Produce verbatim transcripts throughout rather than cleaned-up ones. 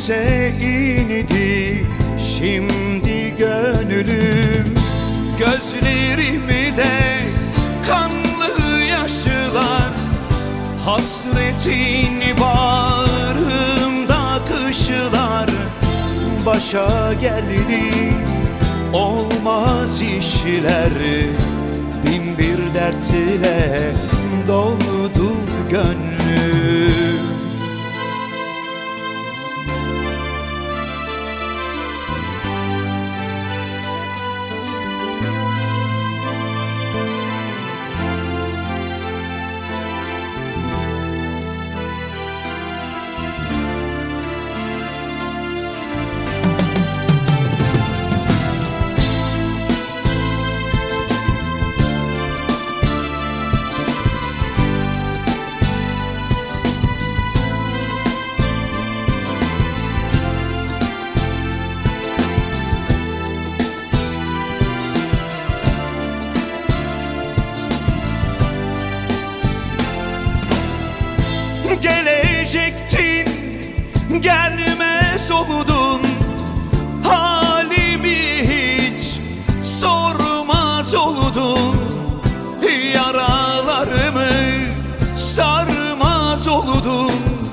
denize indi şimdi gönlüm. Gözlerimde kanlı yaşlar, hasretin bağrımda kışlar. Başa geldi olmaz işler, bin bir dertle doldu gönlüm. Gelecektin, gelmez oldun, halimi hiç sormaz oldun. Yaralarımı sarmaz oldun,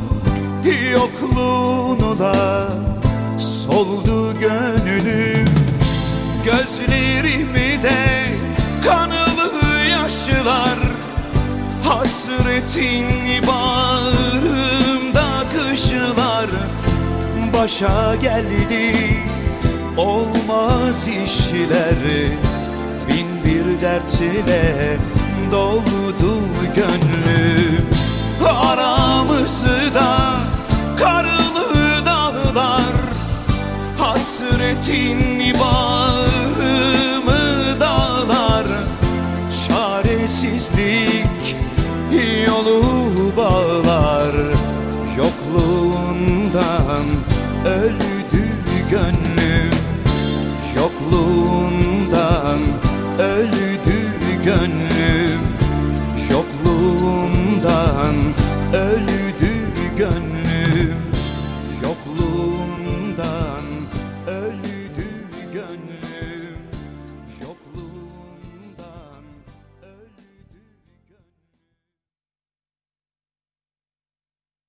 yokluğunla soldu gönlüm. Gözlerimde kanlı yaşlar, hasretin bağrımda kışlar. Başa geldi olmaz işler, bin bir dertle doldu gönlüm. Aramızda karlı dağlar, hasretin bağrımı dağlar. Çaresizlik yolu bağlar, yokluğundan öldü gönlüm, yokluğundan